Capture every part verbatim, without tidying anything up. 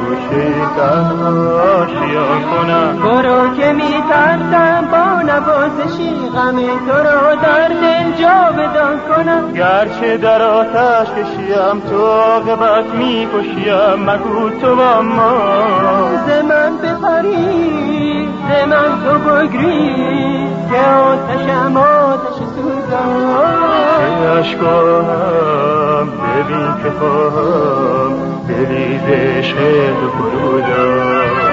گوشه تنها آشیا کنم. برو که میترسم با نوازشی غم تو رو در دل جاودان کنم. گرچه در آتش کشیم تو عاقبت میکشیم، مگو تو با ما ز من بپری ز من تو بگریز که آتشم آتش سوزان. اشکام ببین که خواهم دلی ز عشق تو فروزان.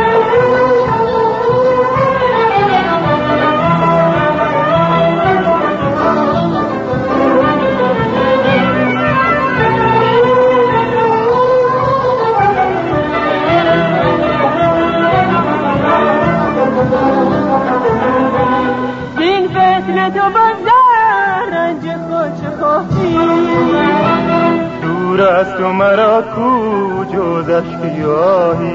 این فتنه تو باز در رنج خود چه خواهی؟ دور از تو مرا کو جز اشک گیاهی.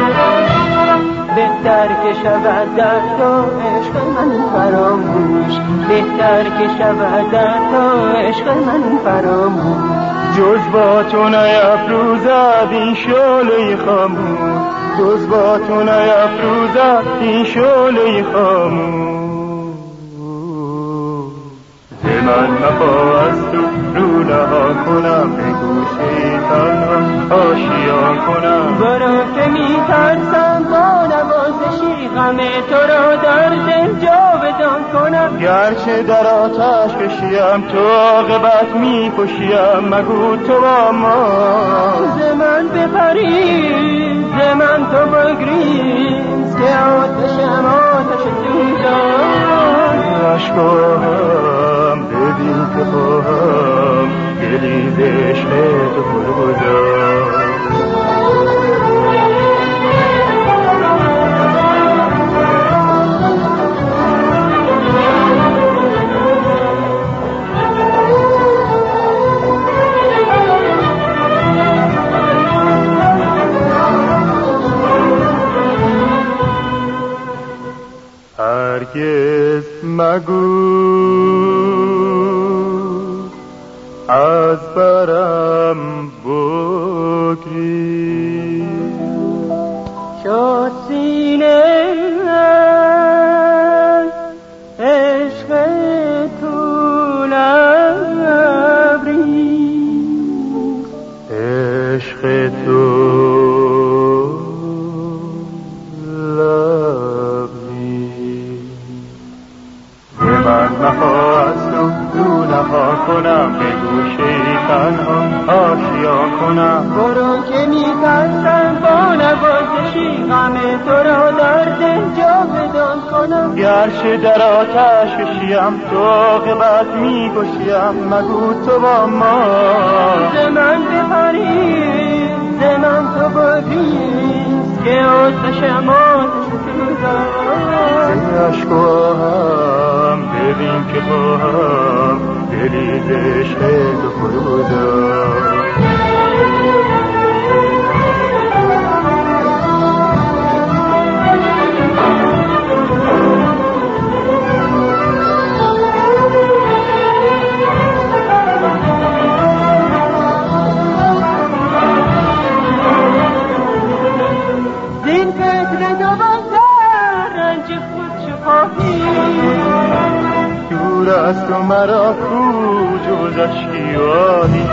بهتر که شود در تو عشق من فراموش، بهتر که شود در تو عشق من فراموش. جز با تو نیفروزد این شعله خاموش، جز با تو نیفروزد این شعله خاموش. ز من مخواه از تو رو نها کنم، به گوشه تنها آشیان کنم. برو که میترسم با نوازشی غم تو را در دل جاودان کنم. گرچه در آتش کشیم تو عاقبت میکشیم، مگو تو با ما ز من بپری ز من تو بگریز که آتشم آتش سوزان. اشکام ببین که خواهم دلی ز عشق تو فروزان. هرگز مگو از برم بگریز، شد سینه عشق تو لبریز. عشق تو کنم، به گوشه تنها آشیا کنم. برو که میترسم با نوازشی غم تو را در دل جاودان کنم. گرچه در آتش کشیم تو عاقبت میکشیم، مگو تو با ما ز من بپری ز من تو بگریز که آتشم آتش سوزان. ز اشکام ببین که خواهم دلی ز عشق تو فروزان. زین فتنه تو باز در رنج خود چه خواهی؟ دور از تو مرا کو جز اشک گیاهی.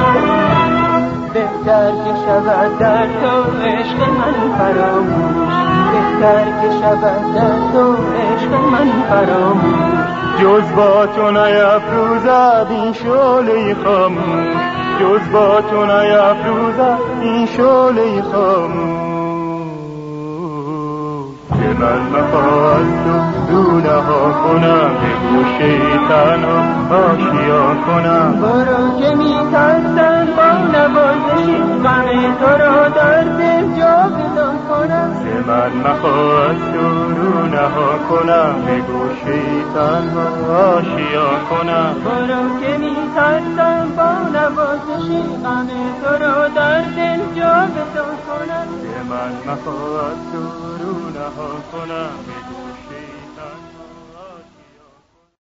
بهتر که شود در تو عشق من فراموش، بهتر که شود در تو عشق من فراموش. جز با تو نیفروزد این شعله خاموش، جز با تو نیفروزد این شعله خاموش. به من مخواه از تو رو نها کنم، به گوشه تنها آشیا کنم. برو که میترسم با نوازشی غم تو را در دل جاودان کنم. ز من مخواه از تو رو نها کنم، به گوشه تنها آشیا کنم. برو که میترسم با نوازشی غم تو را در دل جاودان کنم. ز من مخواه از تو رو نها کنم،